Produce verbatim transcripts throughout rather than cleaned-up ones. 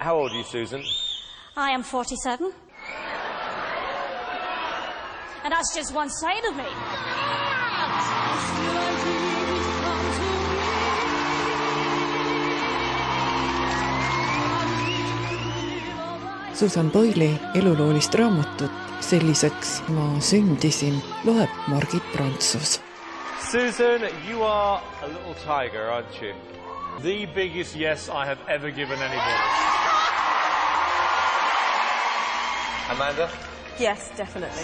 How old are you, Susan? I am forty-seven. And that's just one side of me. Susan Boyle'i eluloolist raamatut Selliseks ma sündisin loeb Margit Prantsus. Susan, you are a little tiger, aren't you? The biggest yes I have ever given anybody. Amanda? Yes, definitely.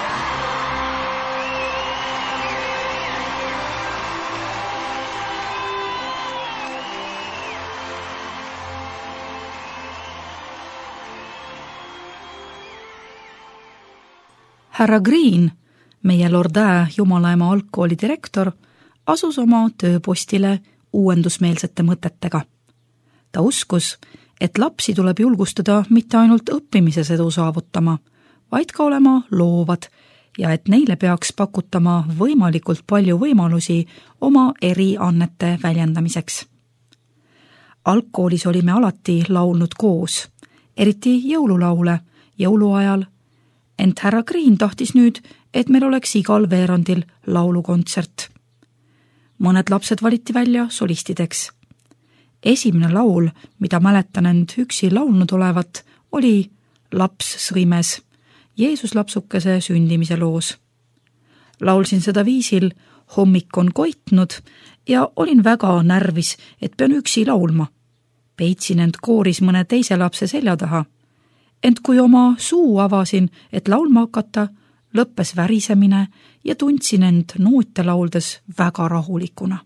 Härra Green, meie Lordää Jumalaema algkooli direktor, asus oma tööpostile uuendusmeelsete mõtetega. Ta uskus, et lapsi tuleb julgustada mitte ainult õppimises edu saavutama, vaid ka olema loovad ja et neile peaks pakutama võimalikult palju võimalusi oma eriannete väljendamiseks. Algkoolis olime alati laulnud koos, eriti jõululaule jõuluajal, ent härra Green tahtis nüüd, et meil oleks igal veerandil laulukontsert. Mõned lapsed valiti välja solistideks. Esimene laul, mida mäletan end üksi laulnud olevat, oli Laps sõimes, Jeesus lapsukese sündimise loos. Laulsin seda viisil, hommik on koitnud ja olin väga närvis, et pean üksi laulma. Peitsin end kooris mõne teise lapse selja taha. Ent kui oma suu avasin, et laulma hakata, lõppes värisemine ja tundsin end noote lauldes väga rahulikuna.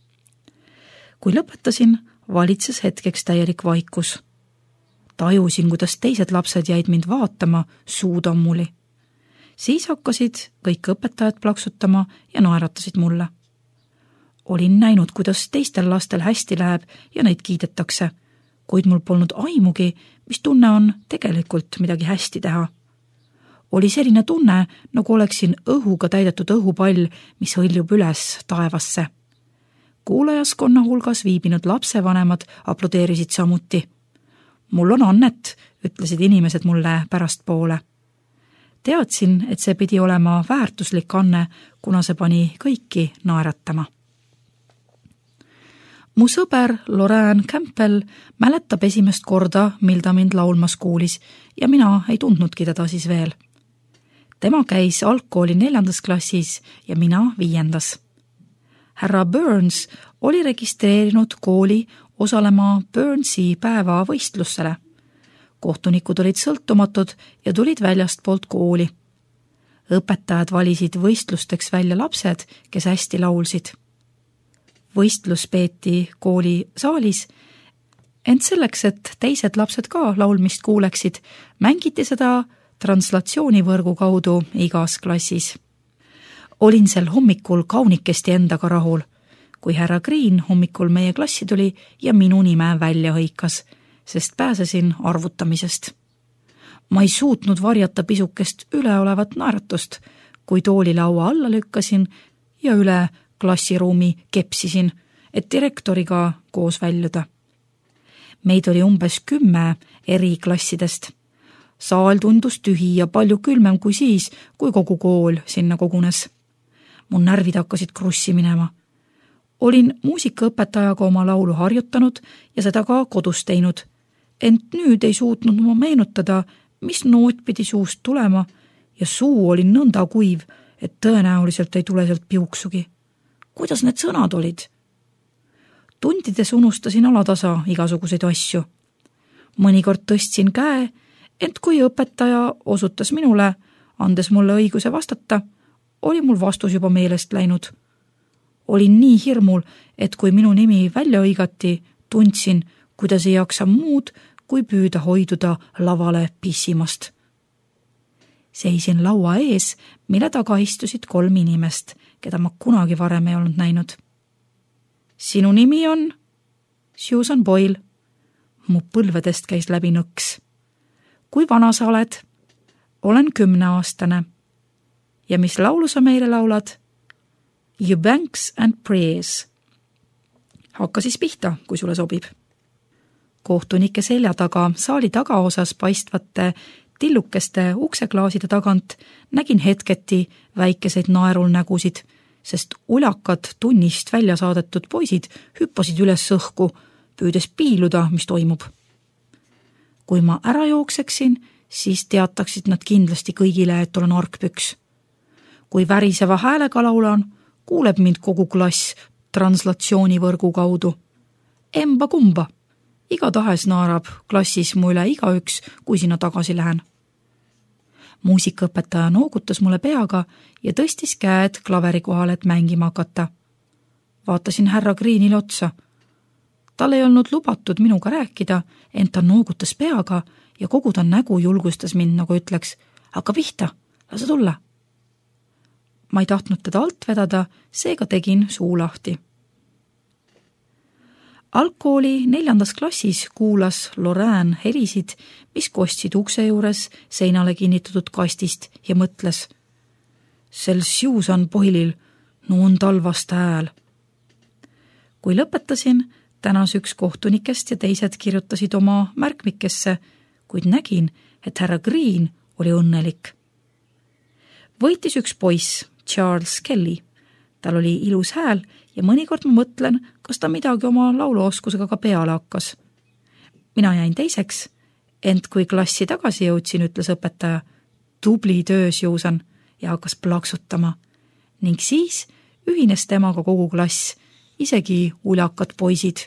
Kui lõpetasin, valitses hetkeks täielik vaikus. Tajusin, kuidas teised lapsed jäid mind vaatama suudammuli. Siis hakkasid kõik õpetajad plaksutama ja naeratasid mulle. Olin näinud, kuidas teistel lastel hästi läheb ja neid kiidetakse, kuid mul polnud aimugi, mis tunne on tegelikult midagi hästi teha. Oli selline tunne, nagu oleksin õhuga täidetud õhupall, mis hõljub üles taevasse. Kuulajaskonna hulgas viibinud lapsevanemad aplodeerisid samuti. Mul on annet, ütlesid inimesed mulle pärast poole. Teadsin, et see pidi olema väärtuslik anne, kuna see pani kõiki naeratama. Mu sõber Lorraine Campbell mäletab esimest korda, mil ta mind laulmas kuulis ja mina ei tundnudki teda siis veel. Tema käis algkooli neljandas klassis ja mina viiendas. Härra Burns oli registreerinud kooli osalema Burnsi päeva võistlusele. Kohtunikud olid sõltumatud ja tulid väljast poolt kooli. Õpetajad valisid võistlusteks välja lapsed, kes hästi laulsid. Võistlus peeti kooli saalis, ent selleks, et teised lapsed ka laulmist kuuleksid, mängiti seda translatsioonivõrgu kaudu igas klassis. Olin sel hommikul kaunikesti endaga rahul, kui härra Green hommikul meie klassi tuli ja minu nime välja hõikas, sest pääsesin arvutamisest. Ma ei suutnud varjata pisukest üleolevat naeratust, kui toolilaua alla lükkasin ja üle klassiruumi kepsisin, et direktoriga koos väljuda. Meid oli umbes kümme eri klassidest. Saal tundus tühi ja palju külmem kui siis, kui kogu kool sinna kogunes. Mu närvid hakkasid krussi minema. Olin muusikaõpetajaga oma laulu harjutanud ja seda ka kodus teinud, ent nüüd ei suutnud ma meenutada, mis noot pidi suust tulema ja suu oli nõnda kuiv, et tõenäoliselt ei tule sealt piuksugi. Kuidas need sõnad olid? Tundides unustasin alatasa igasuguseid asju. Mõnikord tõstsin käe, ent kui õpetaja osutas minule, andes mulle õiguse vastata, oli mul vastus juba meelest läinud. Olin nii hirmul, et kui minu nimi välja õigati, tundsin, kuidas ei jaksa muud, kui püüda hoiduda lavale pissimast. Seisin laua ees, mille taga istusid kolm inimest, keda ma kunagi varem ei olnud näinud. Sinu nimi on Susan Boyle. Mu põlvedest käis läbi nõks. Kui vana sa oled? Olen kümneaastane. Ja mis laulu sa meile laulad? You Banks and Prayers. Hakka siis pihta, kui sulle sobib. kohtunike selja taga saali tagaosas paistvate tillukeste ukseklaaside tagant nägin hetketi väikeseid naerul nägusid, sest ulakad tunnist välja saadetud poisid hüppasid üles õhku, püüdes piiluda, mis toimub. Kui ma ära jookseksin, siis teataksid nad kindlasti kõigile, et olen argpüks. Kui väriseva häälega laulan, kuuleb mind kogu klass translatsioonivõrgu kaudu. Emba kumba, igatahes naarab klassis mu üle igaüks, kui sinna tagasi lähen. Muusikaõpetaja noogutas mulle peaga ja tõstis käed klaveri kohal, et mängima hakata. Vaatasin härra Greenile otsa. Tal ei olnud lubatud minuga rääkida, ent ta noogutas peaga ja kogu ta nägu julgustas mind, nagu ütleks, hakka pihta, lase tulla. Ma ei tahtnud teda alt vedada, seega tegin suu lahti. Algkooli neljandas klassis kuulas Lorraine helisid, mis kostsid ukse juures seinale kinnitatud kastist ja mõtles. Sel Susan Boyle'il, no on tal vasta hääl. Kui lõpetasin, tänas üks kohtunikest ja teised kirjutasid oma märkmikesse, kuid nägin, et härra Green oli õnnelik. Võitis üks poiss, Charles Kelly. Tal oli ilus hääl ja mõnikord ma mõtlen, kas ta midagi oma lauluoskusega ka peale hakkas. Mina jäin teiseks, ent kui klassi tagasi jõudsin, ütles õpetaja, tubli töö, Susan, ja hakkas plaksutama. Ning siis ühines temaga kogu klass, isegi uljakad poisid.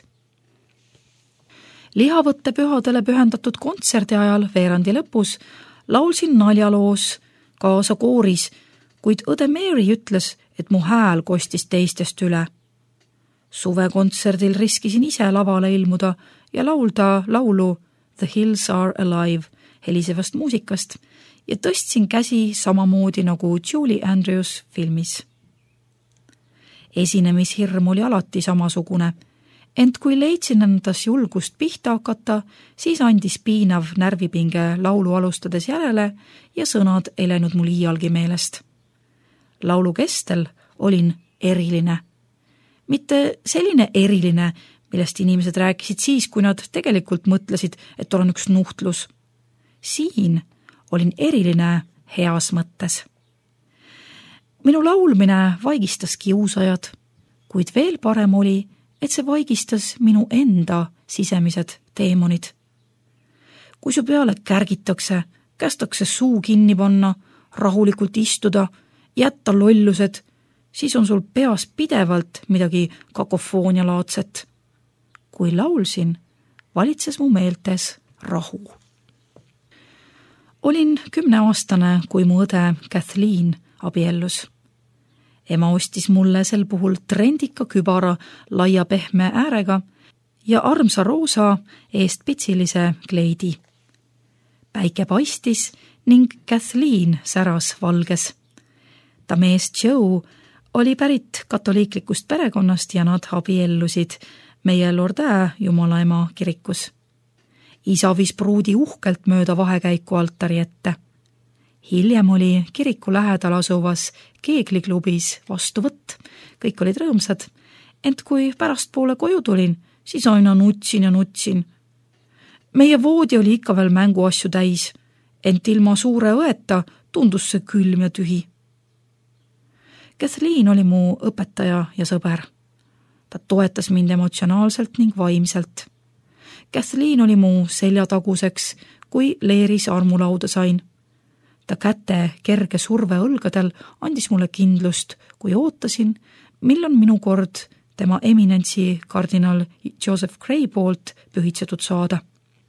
Lihavõtte pühadele pühendatud kontserdi ajal veerandi lõpus laulsin naljaloos kaasa kooris, kuid õde Mary ütles, et mu hääl kostis teistest üle. Suvekontserdil riskisin ise lavale ilmuda ja laulda laulu The Hills Are Alive helisevast muusikast ja tõstsin käsi samamoodi nagu Julie Andrews filmis. Esinemishirm oli alati samasugune, ent kui leidsin endas julgust pihta hakata, siis andis piinav närvipinge laulu alustades järele ja sõnad ei läinud mul iialgi meelest. Laulu kestel olin eriline. Mitte selline eriline, millest inimesed rääkisid siis, kui nad tegelikult mõtlesid, et olen üks nuhtlus. Siin olin eriline heas mõttes. Minu laulmine vaigistas kiusajad, kuid veel parem oli, et see vaigistas minu enda sisemised teemonid. Kui su peale kärgitakse, kästakse suu kinni panna, rahulikult istuda, jätta lollused, siis on sul peas pidevalt midagi kakofoonialaadset. Kui laulsin, valitses mu meeltes rahu. Olin kümneaastane, kui mu õde Kathleen abiellus. Ema ostis mulle sel puhul trendika kübara laia pehme äärega ja armsa roosa eest pitsilise kleidi. Päike paistis ning Kathleen säras valges. Ta mees Joe oli pärit katoliiklikust perekonnast ja nad abiellusid meie Lordää Jumalaema kirikus. Isa viis pruudi uhkelt mööda vahekäiku altari ette. Hiljem oli kiriku lähedal asuvas keegliklubis vastuvõtt, kõik olid rõõmsad, ent kui pärast poole koju tulin, siis aina nutsin ja nutsin. Meie voodi oli ikka veel mänguasju täis, ent ilma suure õeta tundus see külm ja tühi. Kathleen oli mu õpetaja ja sõber. Ta toetas mind emotsionaalselt ning vaimselt. Kathleen oli mu seljataguseks, kui leeris armulauda sain. Ta käte kerge surve õlgadel andis mulle kindlust, kui ootasin, millal minu kord tema eminentsi kardinal Joseph Gray poolt pühitsetud saada.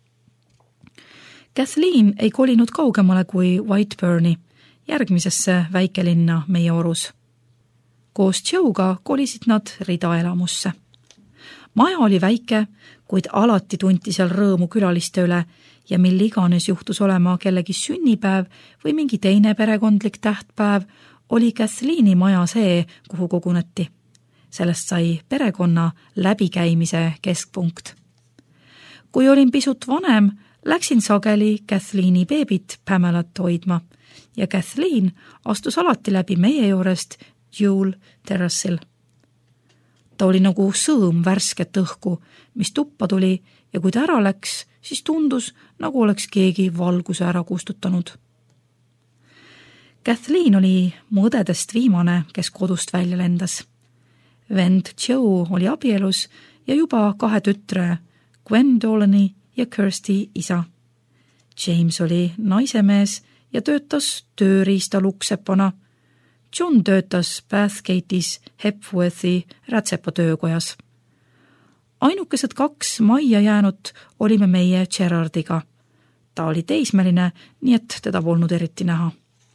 Kathleen ei kolinud kaugemale kui Whiteburni, järgmisesse väikelinna meie orus. Koos Joe'ga kolisid nad ridaelamusse. Maja oli väike, kuid alati tunti seal rõõmu külaliste üle ja mil iganes juhtus olema kellegi sünnipäev või mingi teine perekondlik tähtpäev, oli Kathleeni maja see, kuhu koguneti. Sellest sai perekonna läbikäimise keskpunkt. Kui olin pisut vanem, läksin sageli Kathleeni beebit Pamelat hoidma ja Kathleen astus alati läbi meie juurest Jewel terrassil. Ta oli nagu sõõm värsket õhku, mis tuppa tuli ja kui ta ära läks, siis tundus, nagu oleks keegi valguse ära kustutanud. Kathleen oli mu õdedest viimane, kes kodust välja lendas. Vend Joe oli abielus ja juba kahe tütre, Gwendolini ja Kirsty isa. James oli naisemees ja töötas tööriista luksepana. John töötas Bathgate'is Hepworthi rätsepa töökojas. Ainukesed kaks majja jäänud olime meie Gerardiga. Ta oli teismeline, nii et teda polnud eriti näha.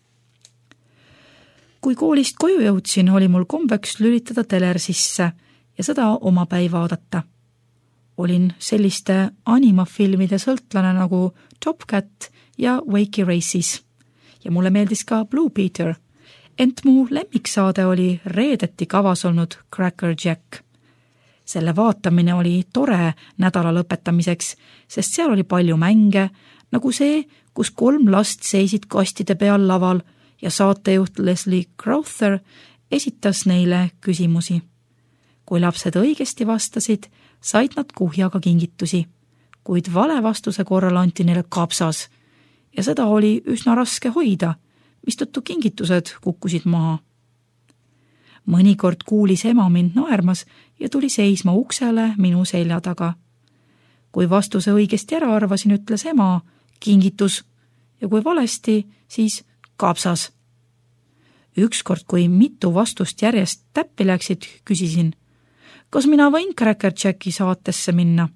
Kui koolist koju jõudsin, oli mul kombeks lülitada teler sisse ja seda omapäi vaadata. Olin selliste animafilmide sõltlane nagu Top Cat ja Wakey Races ja mulle meeldis ka Blue Peter, ent mu lemmiksaade oli reedeti kavas olnud Cracker Jack. Selle vaatamine oli tore nädala lõpetamiseks, sest seal oli palju mänge, nagu see, kus kolm last seisid kastide peal laval ja saatejuht Leslie Crowther esitas neile küsimusi. Kui lapsed õigesti vastasid, said nad kuhjaga kingitusi, kuid vale vastuse korral anti neile kapsas ja seda oli üsna raske hoida, mistõttu kingitused kukkusid maha. Mõnikord kuulis ema mind naermas ja tuli seisma uksele minu selja taga. Kui vastuse õigesti ära arvasin, ütles ema kingitus ja kui valesti, siis kapsas. Ükskord, kui mitu vastust järjest täppi läksid, küsisin, kas mina võin Cracker Jacki saatesse minna?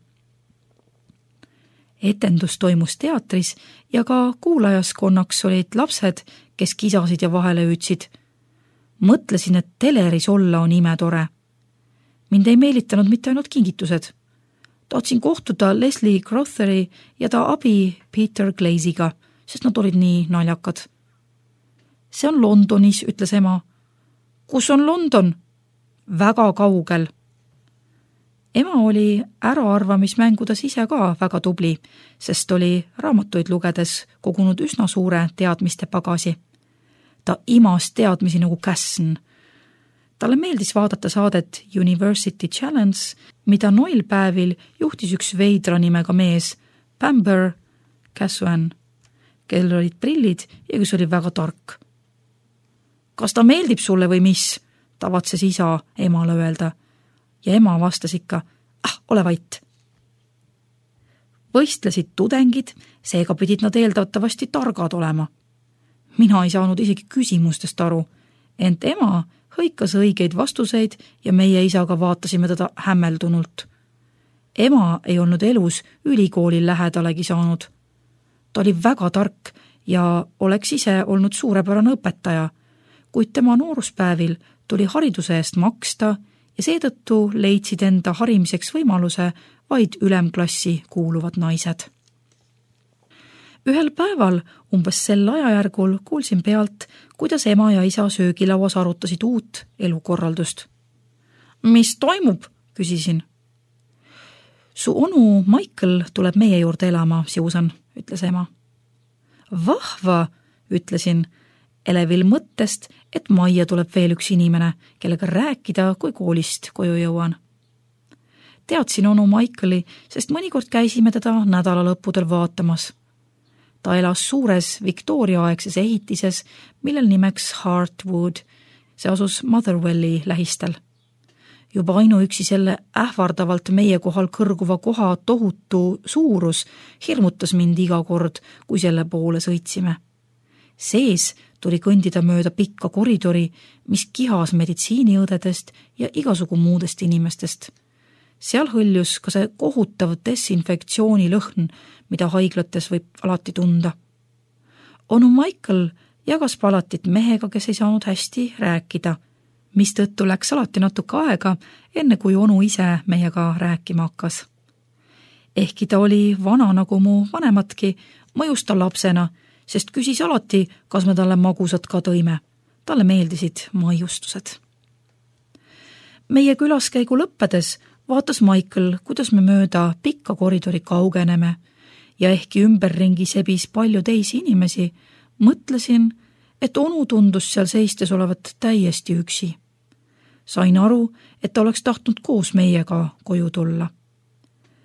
Etendus toimus teatris ja ka kuulajaskonnaks olid lapsed, kes kisasid ja vahele hüüdsid. Mõtlesin, et teleris olla on imetore. Mind ei meelitanud mitte ainult kingitused. Tahtsin kohtuda Leslie Crowtheri ja ta abi Peter Glaze'iga, sest nad olid nii naljakad. See on Londonis, ütles ema. Kus on London? Väga kaugel. Ema oli äraarvamismängudes ise ka väga tubli, sest oli raamatuid lugedes kogunud üsna suure teadmiste pagasi. Ta imas teadmisi nagu käsn. Talle meeldis vaadata saadet University Challenge, mida noilpäevil juhtis üks veidra nimega mees, Pamber Cassuan, kellel olid prillid ja kes oli väga tark. Kas ta meeldib sulle või mis? Tavatses isa emale öelda. Ja ema vastas ikka, ah, ole vait. Võistlesid tudengid, seega pidid nad eeldatavasti targad olema. Mina ei saanud isegi küsimustest aru, ent ema hõikas õigeid vastuseid ja meie isaga vaatasime teda hämmeldunult. Ema ei olnud elus ülikooli lähedalegi saanud. Ta oli väga tark ja oleks ise olnud suurepärane õpetaja, kuid tema nooruspäevil tuli hariduse eest maksta ja seetõttu leidsid enda harimiseks võimaluse vaid ülemklassi kuuluvad naised. Ühel päeval, umbes sel ajajärgul, kuulsin pealt, kuidas ema ja isa söögilauas arutasid uut elukorraldust. Mis toimub? Küsisin. Su onu Michael tuleb meie juurde elama, Susan, ütles ema. Vahva, ütlesin, elevil mõttest, et majja tuleb veel üks inimene, kellega rääkida, kui koolist koju jõuan. Teadsin onu Michaeli, sest mõnikord käisime teda nädalalõppudel vaatamas. Ta elas suures Victoria-aegses ehitises, millel nimeks Heartwood. See asus Motherwelli lähistel. Juba ainuüksi selle ähvardavalt meie kohal kõrguva koha tohutu suurus hirmutas mind iga kord, kui selle poole sõitsime. Sees tuli kõndida mööda pikka koridori, mis kihas meditsiiniõdedest ja igasugu muudest inimestest. Seal hõljus ka see kohutav desinfektsioonilõhn, mida haiglates võib alati tunda. Onu Michael jagas palatit mehega, kes ei saanud hästi rääkida, mistõttu läks alati natuke aega, enne kui onu ise meiega rääkima hakkas. Ehkki ta oli vana nagu mu vanematki, mõjus ta lapsena, sest küsis alati, kas me talle magusad ka tõime. Talle meeldisid maiustused. Meie külaskäigu lõppedes vaatas Michael, kuidas me mööda pikka koridori kaugeneme ja ehkki ümberringi sebis palju teisi inimesi, mõtlesin, et onu tundus seal seistes olevat täiesti üksi. Sain aru, et ta oleks tahtnud koos meiega koju tulla.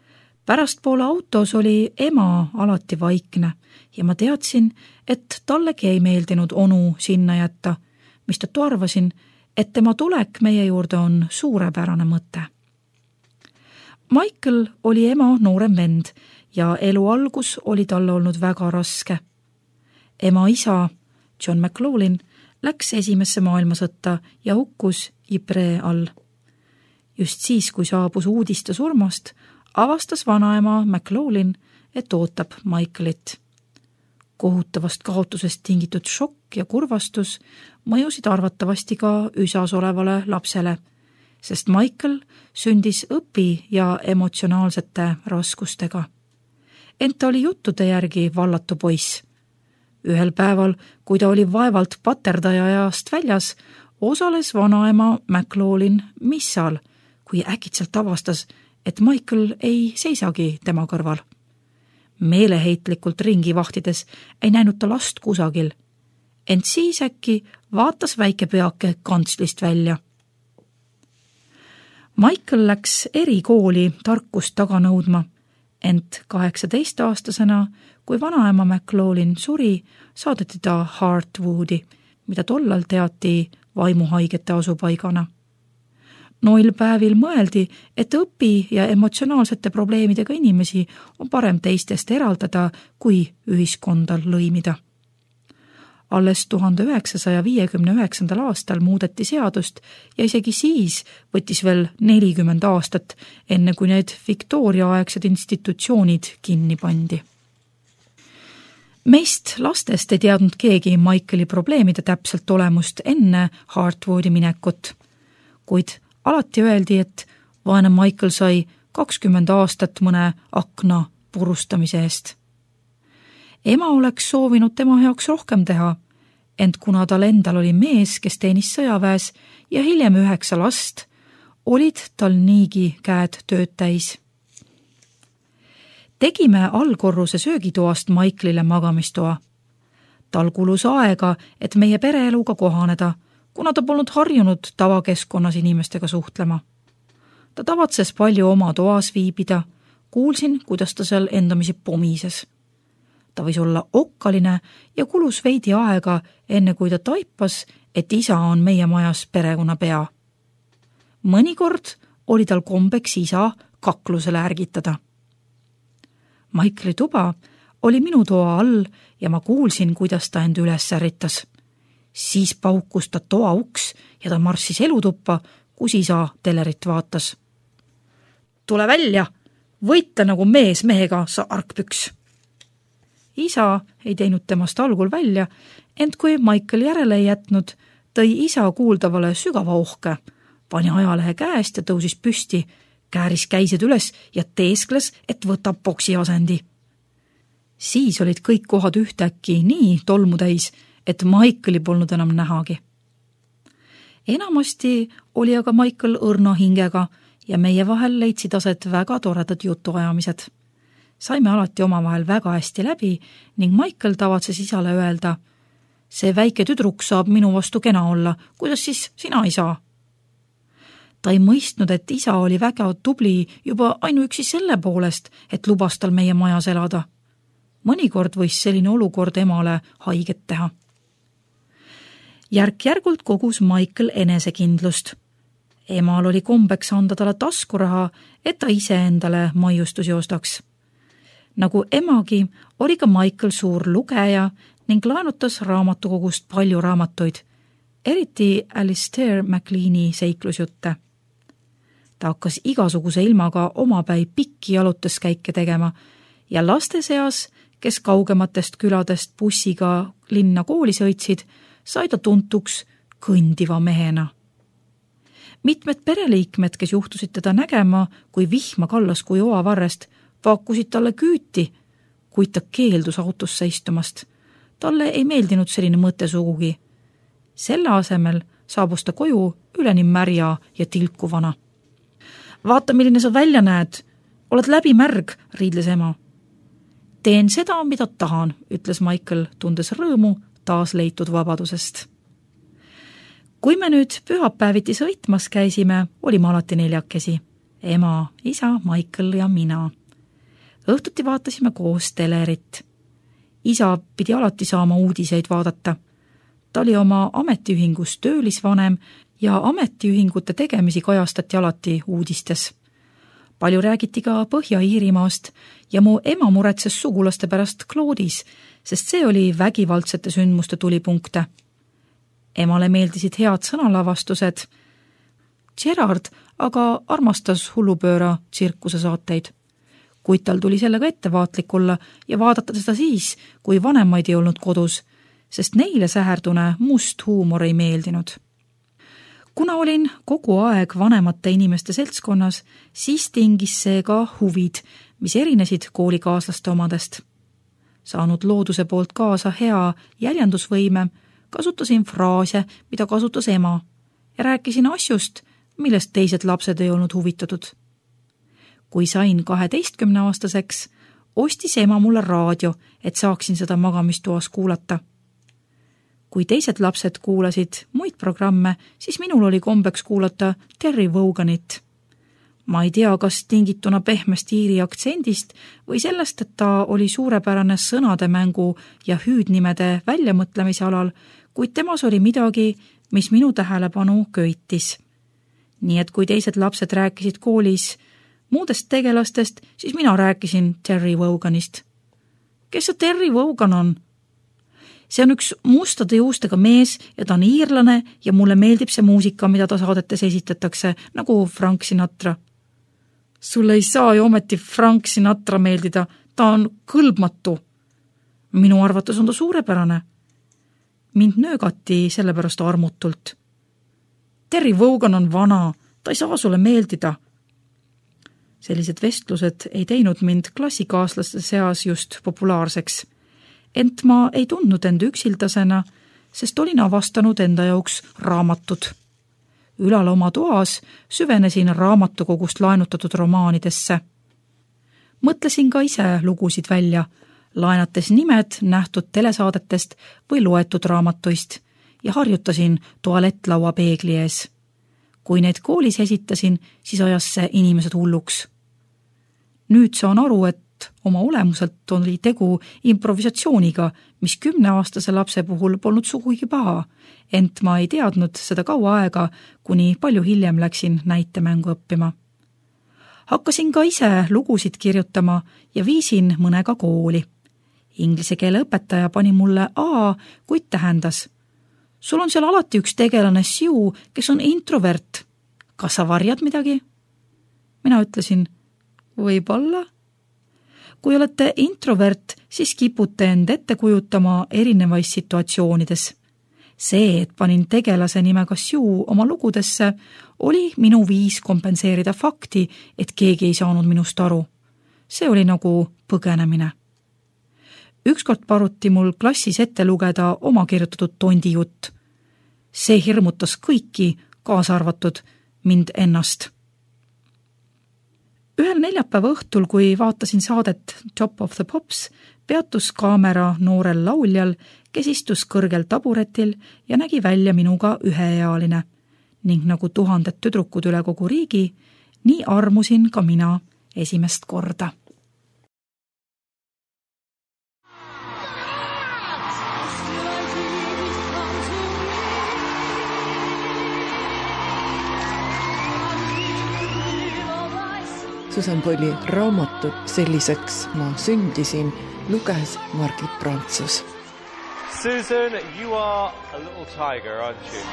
Pärastpoole autos oli ema alati vaikne ja ma teadsin, et tallegi ei meeldinud onu sinna jätta, mistõttu arvasin, et tema tulek meie juurde on suurepärane mõte. Michael oli ema noorem vend ja elu algus oli talle olnud väga raske. Ema isa, John McLaughlin, läks esimesse maailmasõtta ja hukkus Ypres all. Just siis, kui saabus uudiste surmast, avastas vanaema McLaughlin, et ootab Michaelit. Kohutavast kaotusest tingitud šokk ja kurvastus mõjusid arvatavasti ka üsas olevale lapsele, sest Michael sündis õpi- ja emotsionaalsete raskustega. Ent ta oli juttude järgi vallatu poiss. Ühel päeval, kui ta oli vaevalt paterdaja ajast väljas, osales vanaema McLaughlin missal, kui äkitselt avastas, et Michael ei seisagi tema kõrval. Meeleheitlikult ringi vahtides ei näinud ta last kusagil, ent siis äkki vaatas väike peake kantslist välja. Michael läks erikooli tarkust taga nõudma, ent kaheksateist-aastasena, kui vanaema McLaughlin suri, saadeti ta Hartwoodi, mida tollal teati vaimuhaigete asupaigana. Noil päevil mõeldi, et õpi- ja emotsionaalsete probleemidega inimesi on parem teistest eraldada, kui ühiskonda lõimida. Alles tuhande üheksasaja viiekümne üheksandal aastal muudeti seadust ja isegi siis võttis veel nelikümmend aastat, enne kui need Victoria-aegsed institutsioonid kinni pandi. Meist lastest ei teadnud keegi Michaeli probleemide täpselt olemust enne Hartwoodi minekut, kuid alati öeldi, et vaene Michael sai kakskümmend aastat mõne akna purustamise eest. Ema oleks soovinud tema heaks rohkem teha, ent kuna tal endal oli mees, kes teenis sõjaväes ja hiljem üheksa last, olid tal niigi käed tööd täis. Tegime allkorruse söögitoast Michaelile magamistoa. Tal kulus aega, et meie pereeluga kohaneda, kuna ta polnud harjunud tavakeskkonnas inimestega suhtlema. Ta tavatses palju oma toas viibida, kuulsin, kuidas ta seal endamisi pomises. Ta võis olla okkaline ja kulus veidi aega, enne kui ta taipas, et isa on meie majas perekonna pea. Mõnikord oli tal kombeks isa kaklusele ärgitada. Michaeli tuba oli minu toa all ja ma kuulsin, kuidas ta end üles ärritas. Siis paukus ta toa uks ja ta marssis elutuppa, kus isa telerit vaatas. Tule välja, võita nagu mees mehega, sa argpüks. Isa ei teinud temast algul välja, ent kui Michael järele ei jätnud, tõi isa kuuldavale sügava ohke, pani ajalehe käest ja tõusis püsti, kääris käised üles ja teeskles, et võtab boksi asendi. Siis olid kõik kohad ühtäkki nii tolmu täis, et Michaeli polnud enam nähagi. Enamasti oli aga Michael õrna hingega ja meie vahel leidsid aset väga toredad jutuajamised. Saime alati omavahel väga hästi läbi ning Michael tavatses isale öelda, see väike tüdruk saab minu vastu kena olla, kuidas siis sina ei saa? Ta ei mõistnud, et isa oli väga tubli juba ainuüksi selle poolest, et lubas tal meie majas elada. Mõnikord võis selline olukord emale haiget teha. Järk-järgult kogus Michael enesekindlust. Emal oli kombeks anda talle taskuraha, et ta ise endale maiustusi ostaks. Nagu emagi oli ka Michael suur lugeja ning laenutas raamatukogust palju raamatuid, eriti Alistair MacLeani seiklusjutte. Ta hakkas igasuguse ilmaga omapäi pikki jalutuskäike tegema ja laste seas, kes kaugematest küladest bussiga linna kooli sõitsid, sai ta tuntuks kõndiva mehena. Mitmed pereliikmed, kes juhtusid teda nägema, kui vihma kallas kui oavarrest, pakkusid talle küüti, kuid ta keeldus autosse istumast. Talle ei meeldinud selline mõte sugugi. Selle asemel saabus ta koju üleni märja ja tilkuvana. Vaata, milline sa välja näed. Oled läbi märg, riidles ema. Teen seda, mida tahan, ütles Michael, tundes rõõmu taas leitud vabadusest. Kui me nüüd pühapäeviti sõitmas käisime, olime alati neljakesi. Ema, isa, Michael ja mina. Õhtuti vaatasime koos telerit. Isa pidi alati saama uudiseid vaadata. Ta oli oma ametiühingus töölisvanem ja ametiühingute tegemisi kajastati alati uudistes. Palju räägiti ka Põhja-Iirimaast ja mu ema muretses sugulaste pärast Claude'is, sest see oli vägivaldsete sündmuste tulipunkte. Emale meeldisid head sõnalavastused. Gerard aga armastas hullupööra tsirkuse saateid. Kuid tal tuli sellega ettevaatlik olla ja vaadata seda siis, kui vanemaid ei olnud kodus, sest neile säherdune must huumor ei meeldinud. Kuna olin kogu aeg vanemate inimeste seltskonnas, siis tingis see ka huvid, mis erinesid koolikaaslaste omadest. Saanud looduse poolt kaasa hea jäljendusvõime, kasutasin fraase, mida kasutas ema, ja rääkisin asjust, millest teised lapsed ei olnud huvitatud. Kui sain kaheteistkümne aastaseks, ostis ema mulle raadio, et saaksin seda magamistoas kuulata. Kui teised lapsed kuulasid muid programme, siis minul oli kombeks kuulata Terry Woganit. Ma ei tea, kas tingituna pehmest iiri aktsendist või sellest, et ta oli suurepärane sõnademängu ja hüüdnimede väljamõtlemise alal, kuid temas oli midagi, mis minu tähelepanu köitis. Nii et kui teised lapsed rääkisid koolis muudest tegelastest, siis mina rääkisin Terry Woganist. Kes see Terry Wogan on? See on üks mustade juustega mees ja ta on iirlane ja mulle meeldib see muusika, mida ta saadetes esitatakse, nagu Frank Sinatra. Sulle ei saa ju ometi Frank Sinatra meeldida, ta on kõlbmatu. Minu arvates on ta suurepärane. Mind nöögati sellepärast armutult. Terry Wogan on vana, ta ei saa sulle meeldida. Sellised vestlused ei teinud mind klassikaaslaste seas just populaarseks. Ent ma ei tundnud end üksildasena, sest olin avastanud enda jaoks raamatud. Ülal oma toas süvenesin raamatukogust laenutatud romaanidesse. Mõtlesin ka ise lugusid välja, laenates nimed nähtud telesaadetest või loetud raamatuist ja harjutasin tualettlaua peegli ees. Kui neid koolis esitasin, siis ajas see inimesed hulluks. Nüüd saan aru, et oma olemuselt oli tegu improvisatsiooniga, mis kümneaastase lapse puhul polnud sugugi paha, ent ma ei teadnud seda kaua aega, kuni palju hiljem läksin näitemängu õppima. Hakkasin ka ise lugusid kirjutama ja viisin mõnega kooli. Inglise keele õpetaja pani mulle A, kuid tähendas. Sul on seal alati üks tegelane Sue, kes on introvert. Kas sa varjad midagi? Mina ütlesin, võib-olla. Kui olete introvert, siis kipute end ette kujutama erinevais situatsioonides. See, et panin tegelase nimega Sue oma lugudesse, oli minu viis kompenseerida fakti, et keegi ei saanud minust aru. See oli nagu põgenemine. Ükskord paruti mul klassis ette lugeda oma kirjutatud tondi jutt. See hirmutas kõiki, kaasa arvatud mind ennast. Ühel neljapäeva õhtul, kui vaatasin saadet Top of the Pops, peatus kaamera noorel lauljal, kes istus kõrgel taburetil ja nägi välja minuga üheealine. Ning nagu tuhanded tüdrukud üle kogu riigi, nii armusin ka mina esimest korda. Susan Boyle'i raamatut Selliseks ma sündisin luges Margit Prantsus. Susan, you are a little tiger, aren't you?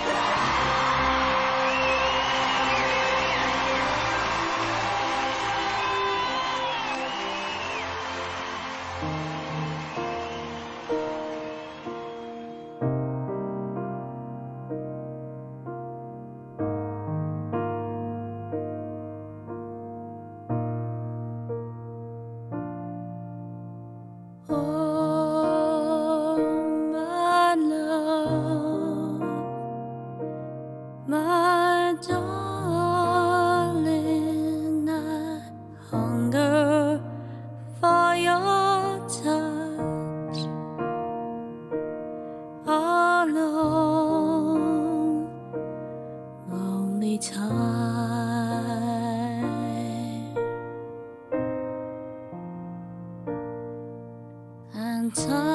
And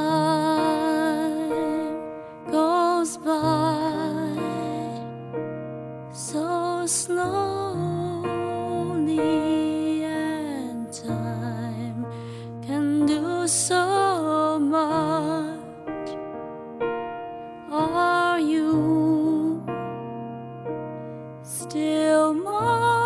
time goes by so slowly, and time can do so much. Are you still mine?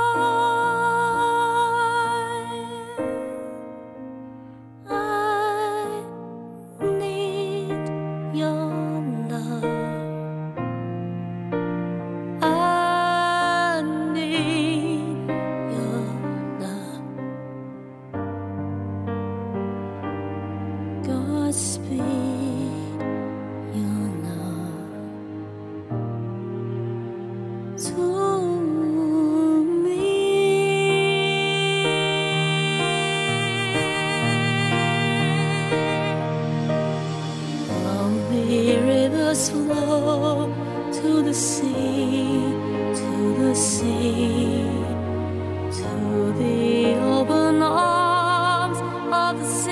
Speed your love to me. Lonely rivers flow to the sea, to the sea, to the open arms of the sea.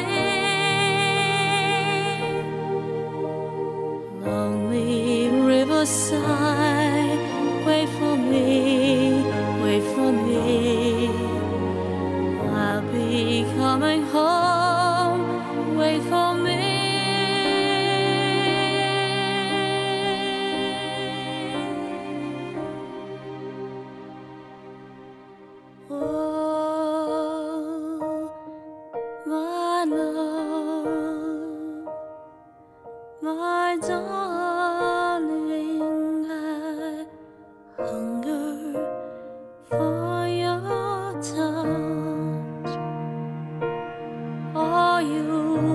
Sigh, wait for me, wait for me. I'll be coming home, wait for me. Oh, my love, my darling, hunger for your touch. Are you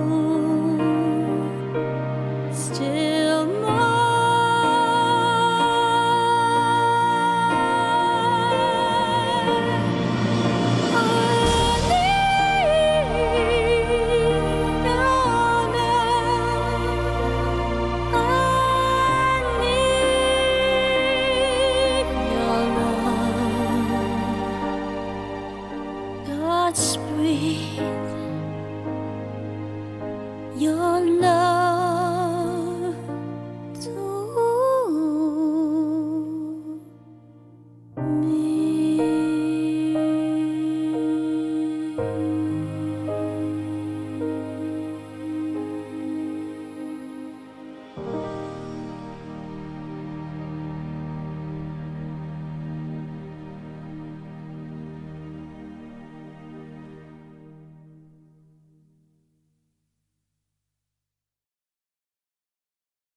still mine? I need your love. I need your love. Godspeed, your love.